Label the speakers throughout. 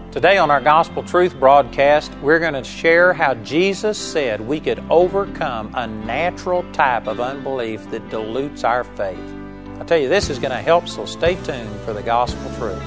Speaker 1: Today on our Gospel Truth broadcast, we're going to share how Jesus said we could overcome a natural type of unbelief that dilutes our faith. I tell you, this is going to help, so stay tuned for the Gospel Truth.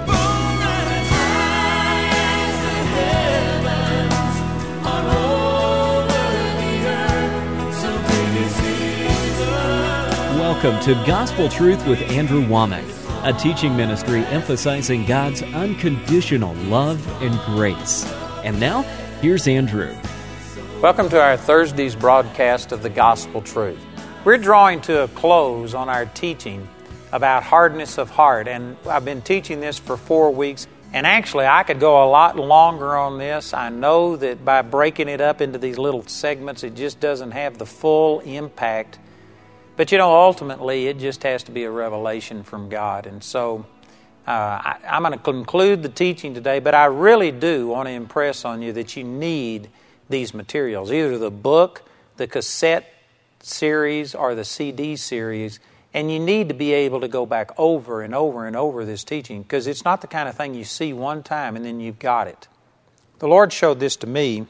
Speaker 2: Welcome to Gospel Truth with Andrew Womack, a teaching ministry emphasizing God's unconditional love and grace. And now, here's Andrew.
Speaker 1: Welcome to our Thursday's broadcast of the Gospel Truth. We're drawing to a close on our teaching about hardness of heart, and I've been teaching this for 4 weeks, and actually I could go a lot longer on this. I know that by breaking it up into these little segments, it just doesn't have the full impact. But ultimately, it just has to be a revelation from God. And so I'm going to conclude the teaching today, but I really do want to impress on you that you need these materials, either the book, the cassette series, or the CD series, and you need to be able to go back over and over and over this teaching, because it's not the kind of thing you see one time and then you've got it. The Lord showed this to me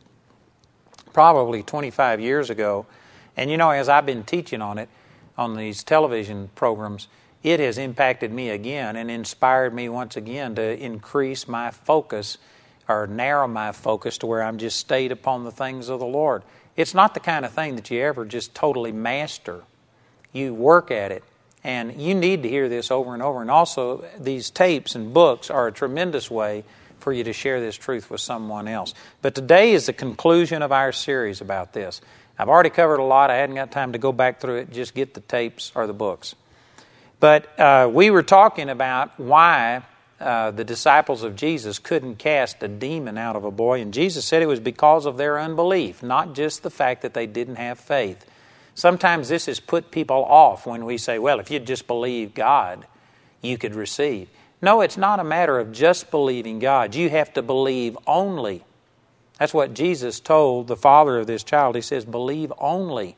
Speaker 1: probably 25 years ago. And as I've been teaching on it, on these television programs, it has impacted me again and inspired me once again to increase my focus or narrow my focus to where I'm just stayed upon the things of the Lord. It's not the kind of thing that you ever just totally master. You work at it, and you need to hear this over and over. And also, these tapes and books are a tremendous way for you to share this truth with someone else. But today is the conclusion of our series about this. I've already covered a lot. I hadn't got time to go back through it. Just get the tapes or the books. But we were talking about why the disciples of Jesus couldn't cast a demon out of a boy. And Jesus said it was because of their unbelief, not just the fact that they didn't have faith. Sometimes this has put people off when we say, well, if you just believe God, you could receive. No, it's not a matter of just believing God. You have to believe only. That's what Jesus told the father of this child. He says, believe only.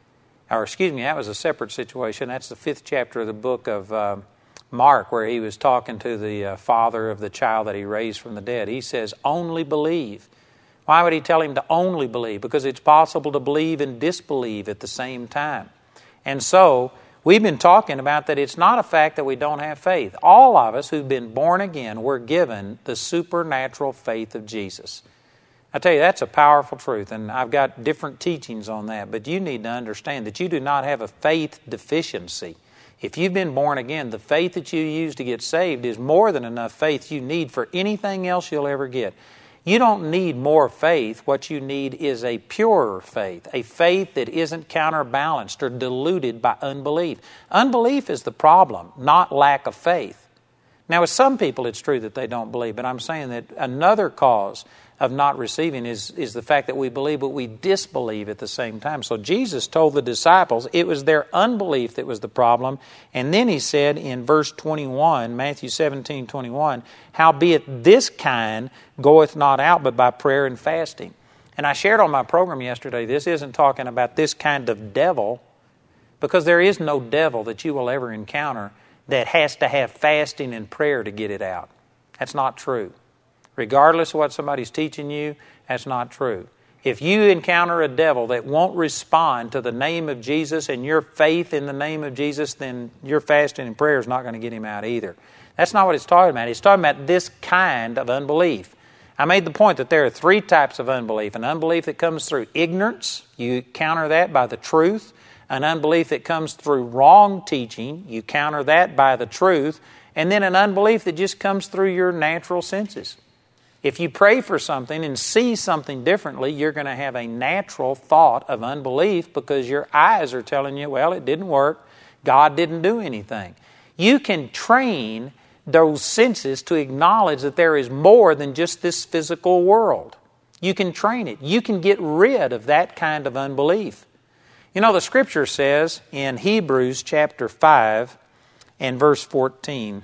Speaker 1: That was a separate situation. That's the 5th chapter of the book of Mark, where he was talking to the father of the child that he raised from the dead. He says, only believe. Why would he tell him to only believe? Because it's possible to believe and disbelieve at the same time. And so, we've been talking about that it's not a fact that we don't have faith. All of us who've been born again were given the supernatural faith of Jesus. I tell you, that's a powerful truth, and I've got different teachings on that, but you need to understand that you do not have a faith deficiency. If you've been born again, the faith that you use to get saved is more than enough faith you need for anything else you'll ever get. You don't need more faith. What you need is a purer faith, a faith that isn't counterbalanced or diluted by unbelief. Unbelief is the problem, not lack of faith. Now, with some people, it's true that they don't believe, but I'm saying that another cause of not receiving is the fact that we believe, but we disbelieve at the same time. So Jesus told the disciples it was their unbelief that was the problem. And then he said in verse 21, Matthew 17:21, howbeit this kind goeth not out but by prayer and fasting. And I shared on my program yesterday, this isn't talking about this kind of devil, because there is no devil that you will ever encounter that has to have fasting and prayer to get it out. That's not true. Regardless of what somebody's teaching you, that's not true. If you encounter a devil that won't respond to the name of Jesus and your faith in the name of Jesus, then your fasting and prayer is not going to get him out either. That's not what it's talking about. It's talking about this kind of unbelief. I made the point that there are 3 types of unbelief. An unbelief that comes through ignorance. You counter that by the truth. An unbelief that comes through wrong teaching. You counter that by the truth. And then an unbelief that just comes through your natural senses. If you pray for something and see something differently, you're going to have a natural thought of unbelief because your eyes are telling you, well, it didn't work. God didn't do anything. You can train those senses to acknowledge that there is more than just this physical world. You can train it. You can get rid of that kind of unbelief. The Scripture says in Hebrews chapter 5 and verse 14,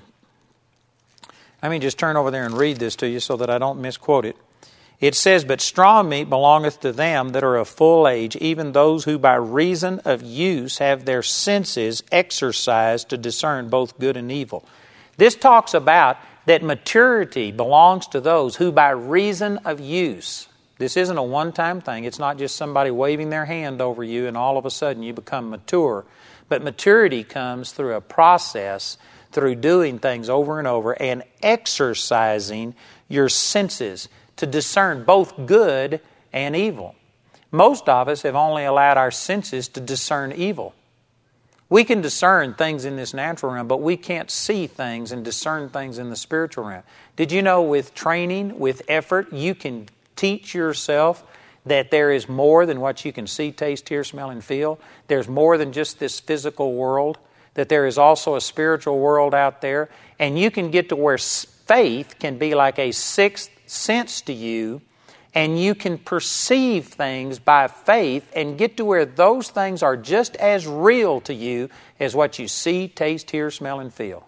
Speaker 1: let me just turn over there and read this to you so that I don't misquote it. It says, but straw meat belongeth to them that are of full age, even those who by reason of use have their senses exercised to discern both good and evil. This talks about that maturity belongs to those who by reason of use, this isn't a one-time thing, it's not just somebody waving their hand over you and all of a sudden you become mature, but maturity comes through a process, through doing things over and over and exercising your senses to discern both good and evil. Most of us have only allowed our senses to discern evil. We can discern things in this natural realm, but we can't see things and discern things in the spiritual realm. Did you know with training, with effort, you can teach yourself that there is more than what you can see, taste, hear, smell, and feel? There's more than just this physical world, that there is also a spiritual world out there, and you can get to where faith can be like a sixth sense to you, and you can perceive things by faith and get to where those things are just as real to you as what you see, taste, hear, smell, and feel.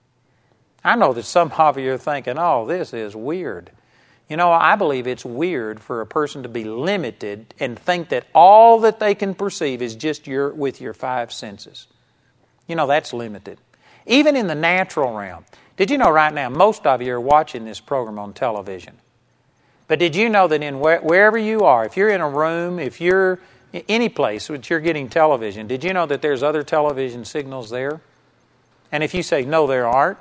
Speaker 1: I know that some of you are thinking, oh, this is weird. You know, I believe it's weird for a person to be limited and think that all that they can perceive is just with your five senses. You know, that's limited. Even in the natural realm. Did you know right now, most of you are watching this program on television. But did you know that in wherever you are, if you're in a room, if you're any place which you're getting television, did you know that there's other television signals there? And if you say, no, there aren't,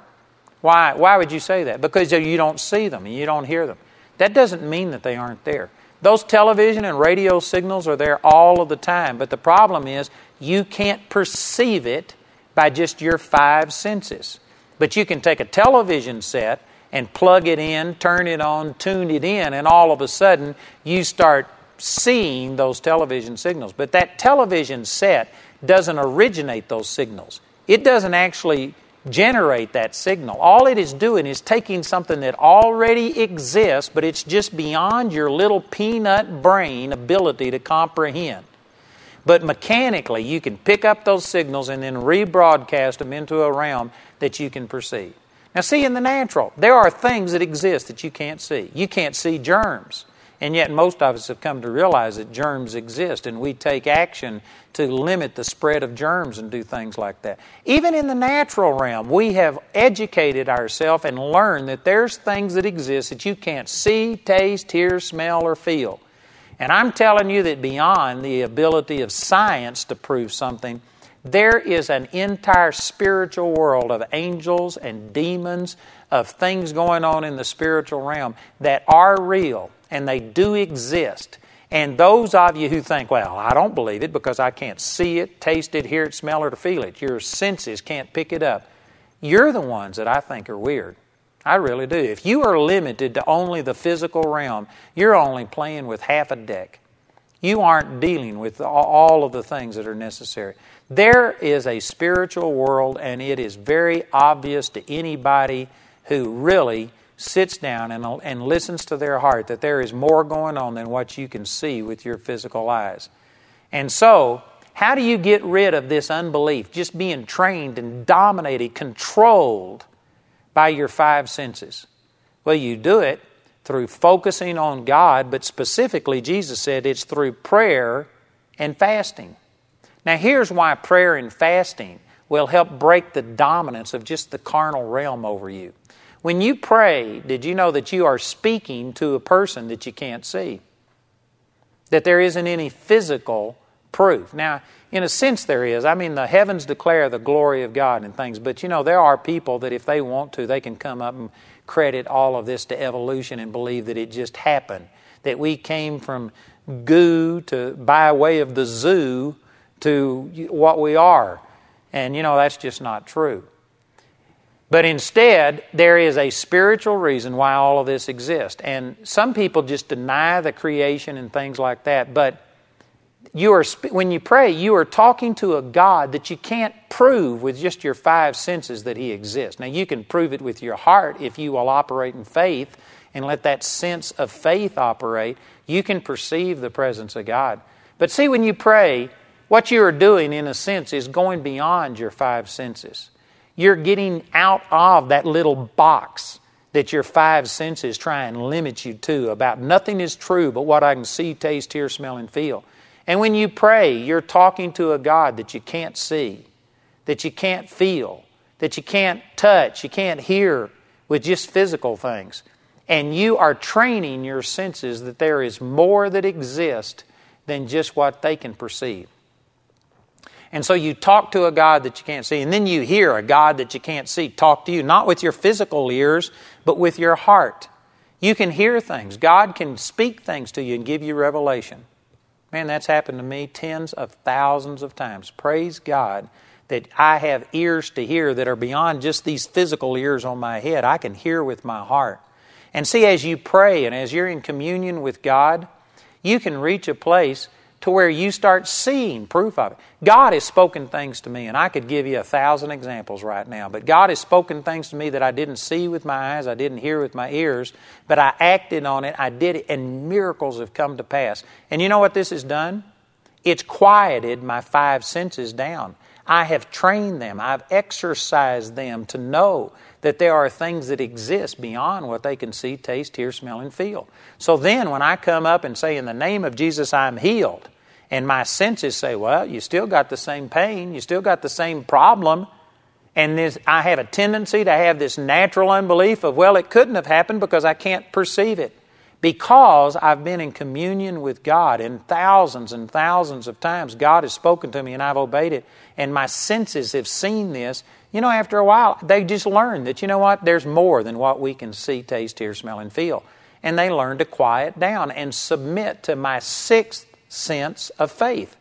Speaker 1: why would you say that? Because you don't see them and you don't hear them. That doesn't mean that they aren't there. Those television and radio signals are there all of the time. But the problem is you can't perceive it by just your five senses. But you can take a television set and plug it in, turn it on, tune it in, and all of a sudden you start seeing those television signals. But that television set doesn't originate those signals. It doesn't actually generate that signal. All it is doing is taking something that already exists, but it's just beyond your little peanut brain ability to comprehend. But mechanically, you can pick up those signals and then rebroadcast them into a realm that you can perceive. Now see, in the natural, there are things that exist that you can't see. You can't see germs. And yet most of us have come to realize that germs exist, and we take action to limit the spread of germs and do things like that. Even in the natural realm, we have educated ourselves and learned that there's things that exist that you can't see, taste, hear, smell, or feel. And I'm telling you that beyond the ability of science to prove something, there is an entire spiritual world of angels and demons, of things going on in the spiritual realm that are real, and they do exist. And those of you who think, well, I don't believe it because I can't see it, taste it, hear it, smell it, or feel it. Your senses can't pick it up. You're the ones that I think are weird. I really do. If you are limited to only the physical realm, you're only playing with half a deck. You aren't dealing with all of the things that are necessary. There is a spiritual world, and it is very obvious to anybody who really sits down and listens to their heart that there is more going on than what you can see with your physical eyes. And so, how do you get rid of this unbelief, just being trained and dominated, controlled by your five senses? Well, you do it through focusing on God, but specifically, Jesus said it's through prayer and fasting. Now, here's why prayer and fasting will help break the dominance of just the carnal realm over you. When you pray, did you know that you are speaking to a person that you can't see? That there isn't any physical proof. Now, in a sense there is. I mean, the heavens declare the glory of God and things. But you know, there are people that if they want to, they can come up and credit all of this to evolution and believe that it just happened. That we came from goo by way of the zoo to what we are. And you know, that's just not true. But instead, there is a spiritual reason why all of this exists. And some people just deny the creation and things like that. But when you pray, you are talking to a God that you can't prove with just your five senses that He exists. Now, you can prove it with your heart if you will operate in faith and let that sense of faith operate. You can perceive the presence of God. But see, when you pray, what you are doing, in a sense, is going beyond your five senses. You're getting out of that little box that your five senses try and limit you to about nothing is true but what I can see, taste, hear, smell, and feel. And when you pray, you're talking to a God that you can't see, that you can't feel, that you can't touch, you can't hear with just physical things. And you are training your senses that there is more that exists than just what they can perceive. And so you talk to a God that you can't see, and then you hear a God that you can't see talk to you, not with your physical ears, but with your heart. You can hear things. God can speak things to you and give you revelation. Man, that's happened to me tens of thousands of times. Praise God that I have ears to hear that are beyond just these physical ears on my head. I can hear with my heart. And see, as you pray and as you're in communion with God, you can reach a place to where you start seeing proof of it. God has spoken things to me, and I could give you 1,000 examples right now, but God has spoken things to me that I didn't see with my eyes, I didn't hear with my ears, but I acted on it, I did it, and miracles have come to pass. And you know what this has done? It's quieted my 5 senses down. I have trained them, I've exercised them to know that there are things that exist beyond what they can see, taste, hear, smell, and feel. So then when I come up and say, in the name of Jesus, I'm healed, and my senses say, well, you still got the same pain, you still got the same problem, and I have a tendency to have this natural unbelief of, well, it couldn't have happened because I can't perceive it. Because I've been in communion with God, and thousands of times God has spoken to me and I've obeyed it, and my senses have seen this. You know, after a while, they just learn that, you know what, there's more than what we can see, taste, hear, smell, and feel. And they learn to quiet down and submit to my 6th sense of faith.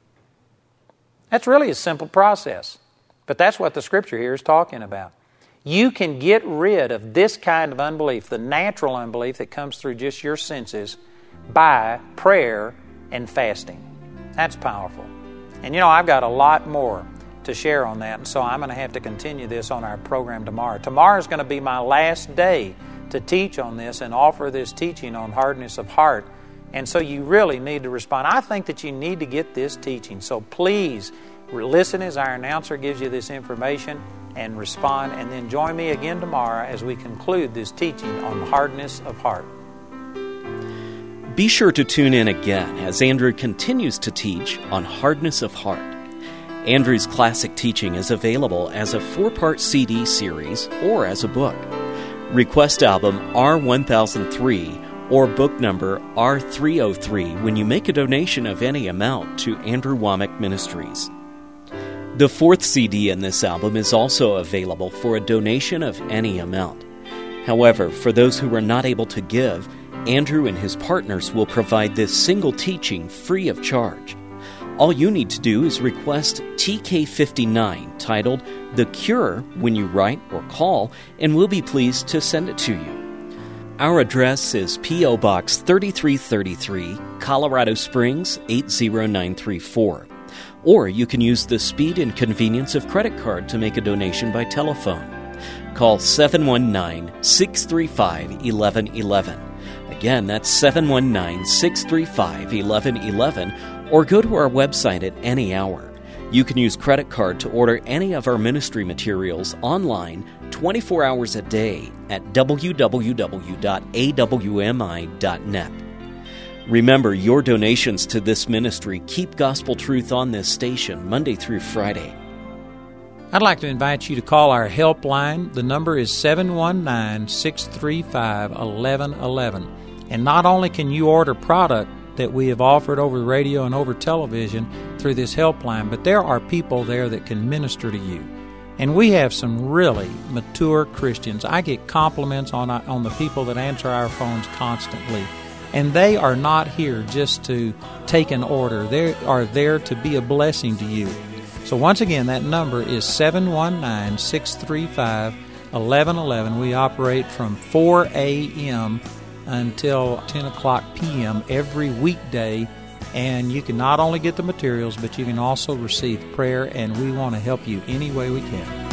Speaker 1: That's really a simple process. But that's what the Scripture here is talking about. You can get rid of this kind of unbelief, the natural unbelief that comes through just your senses, by prayer and fasting. That's powerful. And you know, I've got a lot more to share on that, and so I'm going to have to continue this on our program tomorrow. Tomorrow is going to be my last day to teach on this and offer this teaching on hardness of heart. And so you really need to respond. I think that you need to get this teaching. So please listen as our announcer gives you this information and respond, and then join me again tomorrow as we conclude this teaching on hardness of heart.
Speaker 2: Be sure to tune in again as Andrew continues to teach on hardness of heart. Andrew's classic teaching is available as a 4-part CD series or as a book. Request album R1003 or book number R303 when you make a donation of any amount to Andrew Wommack Ministries. The 4th CD in this album is also available for a donation of any amount. However, for those who are not able to give, Andrew and his partners will provide this single teaching free of charge. All you need to do is request TK59 titled The Cure when you write or call, and we'll be pleased to send it to you. Our address is P.O. Box 3333, Colorado Springs 80934. Or you can use the speed and convenience of credit card to make a donation by telephone. Call 719-635-1111. Again, that's 719-635-1111, or go to our website at any hour. You can use credit card to order any of our ministry materials online 24 hours a day at www.awmi.net. Remember, your donations to this ministry keep gospel truth on this station Monday through Friday.
Speaker 1: I'd like to invite you to call our helpline. The number is 719-635-1111. And not only can you order product that we have offered over the radio and over television through this helpline, but there are people there that can minister to you. And we have some really mature Christians. I get compliments on the people that answer our phones constantly. And they are not here just to take an order. They are there to be a blessing to you. So once again, that number is 719-635-1111. We operate from 4 a.m. until 10 o'clock p.m. every weekday. And you can not only get the materials, but you can also receive prayer, and we want to help you any way we can.